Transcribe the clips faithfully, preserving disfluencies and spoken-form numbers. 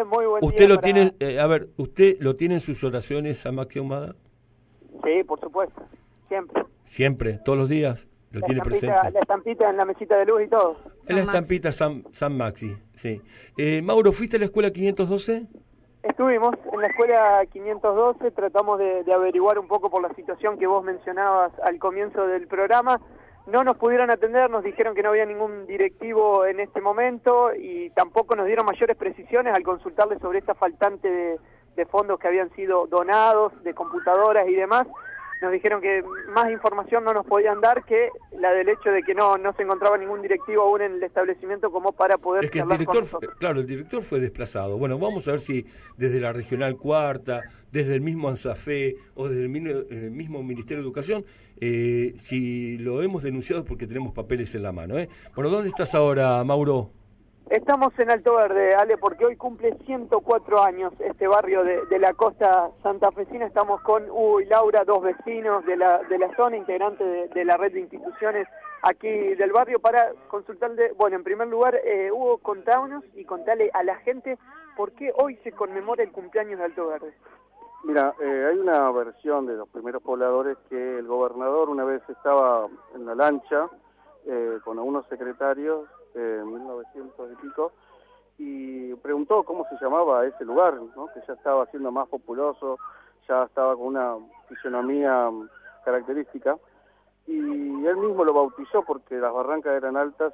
muy buen ¿Usted día lo para... tiene, eh, a ver, usted lo tiene en sus oraciones a Maxi Ahumada? Sí, por supuesto, siempre. Siempre, todos los días, lo La tiene estampita, presente. la estampita en la mesita de luz y todo. Es la estampita San, San Maxi, sí. Eh, Mauro, ¿fuiste a la escuela quinientos doce? Estuvimos en la escuela quinientos doce, tratamos de, de averiguar un poco por la situación que vos mencionabas al comienzo del programa. No nos pudieron atender, nos dijeron que no había ningún directivo en este momento y tampoco nos dieron mayores precisiones al consultarles sobre esta faltante de, de fondos que habían sido donados, de computadoras y demás. Nos dijeron que más información no nos podían dar que la del hecho de que no no se encontraba ningún directivo aún en el establecimiento como para poder Es que el charlar con director, nosotros. claro, el director fue desplazado. Bueno, vamos a ver si desde la Regional Cuarta, desde el mismo ANSAFE o desde el mismo, el mismo Ministerio de Educación, eh, si lo hemos denunciado porque tenemos papeles en la mano. ¿eh? Bueno, ¿dónde estás ahora, Mauro? Estamos en Alto Verde, Ale, porque hoy cumple ciento cuatro años este barrio de, de la costa santafesina. Estamos con Hugo y Laura, dos vecinos de la, de la zona, integrantes de, de la red de instituciones aquí del barrio, para consultarle. Bueno, en primer lugar, eh, Hugo, contanos y contale a la gente por qué hoy se conmemora el cumpleaños de Alto Verde. Mira, eh, hay una versión de los primeros pobladores que el gobernador una vez estaba en la lancha eh, con algunos secretarios en eh, mil novecientos y pico, y preguntó cómo se llamaba ese lugar, ¿no? Que ya estaba siendo más populoso, ya estaba con una fisonomía característica, y él mismo lo bautizó porque las barrancas eran altas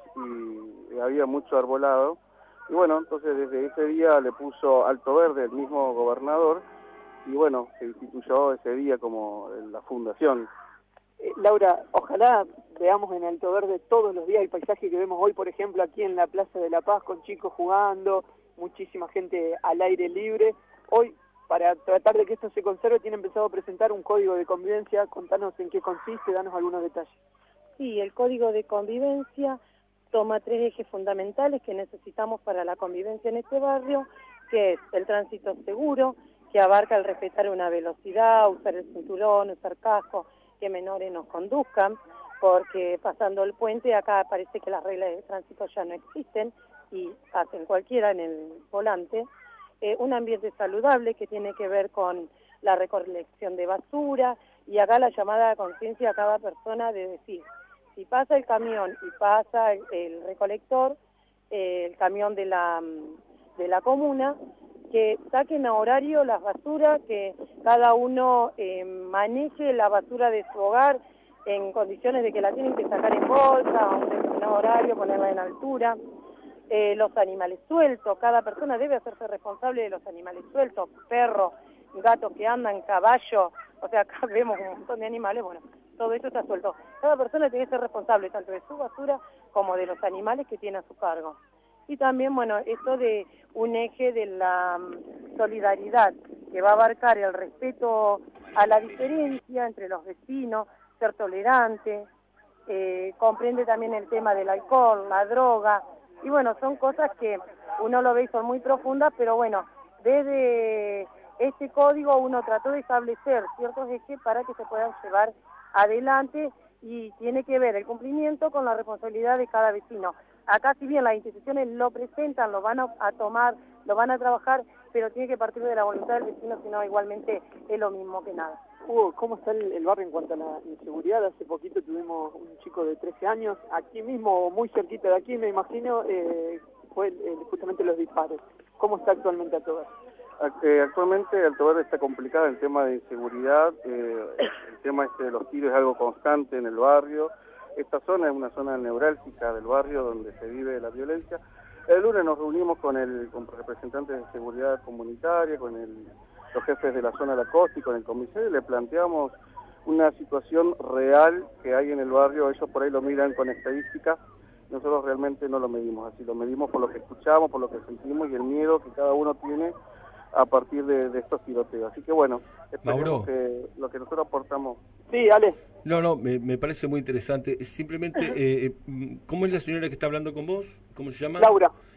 y había mucho arbolado, y bueno, entonces desde ese día le puso Alto Verde el mismo gobernador, y bueno, se instituyó ese día como la fundación. Eh, Laura, ojalá veamos en Alto Verde todos los días el paisaje que vemos hoy, por ejemplo, aquí en la Plaza de la Paz, con chicos jugando, muchísima gente al aire libre. Hoy, para tratar de que esto se conserve, tienen empezado a presentar un código de convivencia. Contanos en qué consiste, danos algunos detalles. Sí, el código de convivencia toma tres ejes fundamentales que necesitamos para la convivencia en este barrio, que es el tránsito seguro, que abarca el respetar una velocidad, usar el cinturón, usar casco, que menores nos conduzcan, porque pasando el puente acá parece que las reglas de tránsito ya no existen y hacen cualquiera en el volante. Eh, un ambiente saludable que tiene que ver con la recolección de basura y acá la llamada a conciencia a cada persona de decir, si pasa el camión y pasa el, el recolector, eh, el camión de la, de la comuna, que saquen a horario las basuras, que cada uno eh, maneje la basura de su hogar en condiciones de que la tienen que sacar en bolsa, a un determinado horario, ponerla en altura. Eh, los animales sueltos, cada persona debe hacerse responsable de los animales sueltos, perros, gatos que andan, caballos, o sea, acá vemos un montón de animales, bueno, todo eso está suelto. Cada persona tiene que ser responsable tanto de su basura como de los animales que tiene a su cargo. Y también, bueno, esto de un eje de la solidaridad, que va a abarcar el respeto a la diferencia entre los vecinos, ser tolerante, eh, comprende también el tema del alcohol, la droga, y bueno, son cosas que uno lo ve y son muy profundas, pero bueno, desde este código uno trató de establecer ciertos ejes para que se puedan llevar adelante y tiene que ver el cumplimiento con la responsabilidad de cada vecino. Acá si bien las instituciones lo presentan, lo van a, a tomar, lo van a trabajar, pero tiene que partir de la voluntad del vecino, si no igualmente es lo mismo que nada. Hugo, ¿cómo está el, el barrio en cuanto a la inseguridad? Hace poquito tuvimos un chico de trece años, aquí mismo, muy cerquita de aquí, me imagino, eh, fue el, justamente los disparos. ¿Cómo está actualmente Alto Verde? Eh, actualmente Alto Verde está complicado el tema de inseguridad, eh, el tema este de los tiros es algo constante en el barrio. Esta zona es una zona neurálgica del barrio donde se vive la violencia. El lunes nos reunimos con el con representantes de seguridad comunitaria, con el, los jefes de la zona de la costa y con el comisario, y le planteamos una situación real que hay en el barrio. Ellos por ahí lo miran con estadísticas, nosotros realmente no lo medimos así, lo medimos por lo que escuchamos, por lo que sentimos y el miedo que cada uno tiene a partir de, de estos tiroteos. Así que bueno, esperemos que lo que nosotros aportamos. Sí, Ale. No, no, me, me parece muy interesante. Simplemente, eh, ¿cómo es la señora que está hablando con vos? ¿Cómo se llama? Laura.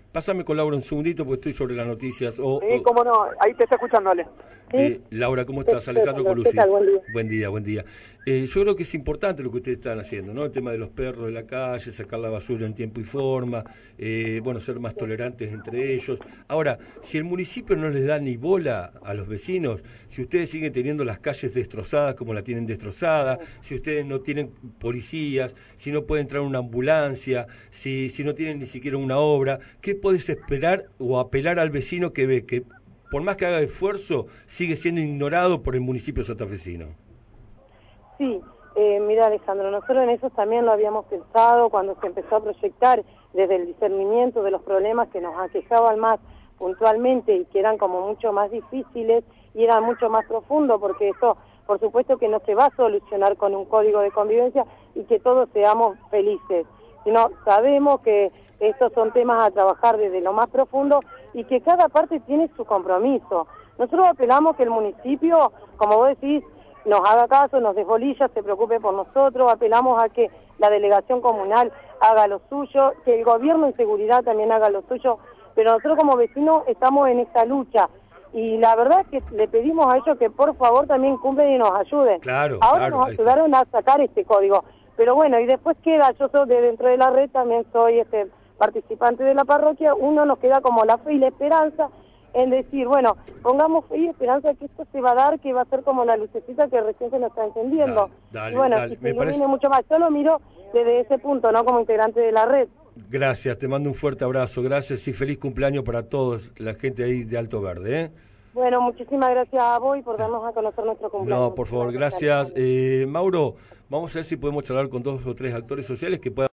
Pásame con Laura un segundito porque estoy sobre las noticias. O, sí, o... cómo no, ahí te está escuchando, Ale. Eh, Laura, ¿cómo estás? Alejandro Colucci. Buen día. Buen día, buen día. Eh, yo creo que es importante lo que ustedes están haciendo, ¿no? El tema de los perros de la calle, sacar la basura en tiempo y forma, eh, bueno, ser más tolerantes entre ellos. Ahora, si el municipio no les da ni bola a los vecinos, si ustedes siguen teniendo las calles destrozadas como la tienen destrozada, si ustedes no tienen policías, si no puede entrar una ambulancia, si, si no tienen ni siquiera una obra, ¿qué podés esperar o apelar al vecino que ve que por más que haga esfuerzo, sigue siendo ignorado por el municipio santafesino? Sí, eh, mira Alejandro, nosotros en eso también lo habíamos pensado cuando se empezó a proyectar desde el discernimiento de los problemas que nos aquejaban más puntualmente y que eran como mucho más difíciles y eran mucho más profundos, porque eso por supuesto que no se va a solucionar con un código de convivencia y que todos seamos felices, sino sabemos que estos son temas a trabajar desde lo más profundo y que cada parte tiene su compromiso. Nosotros apelamos que el municipio, como vos decís, nos haga caso, nos dé bolillas, se preocupe por nosotros, apelamos a que la delegación comunal haga lo suyo, que el gobierno en seguridad también haga lo suyo, pero nosotros como vecinos estamos en esta lucha y la verdad es que le pedimos a ellos que por favor también cumplen y nos ayuden. Claro, Ahora claro, nos ayudaron a sacar este código, pero bueno, y después queda, yo soy de dentro de la red, también soy este participante de la parroquia, uno nos queda como la fe y la esperanza en decir, bueno, pongamos fe y esperanza que esto se va a dar, que va a ser como la lucecita que recién se nos está encendiendo. Dale, dale, y bueno, dale. y se Me ilumine parece... mucho más. Yo lo miro desde ese punto, ¿no? Como integrante de la red. Gracias, te mando un fuerte abrazo, gracias y feliz cumpleaños para todos, la gente ahí de Alto Verde, ¿eh? Bueno, muchísimas gracias a vos por darnos a conocer nuestro cumpleaños. No, por favor, gracias. Eh, Mauro, vamos a ver si podemos charlar con dos o tres actores sociales que puedan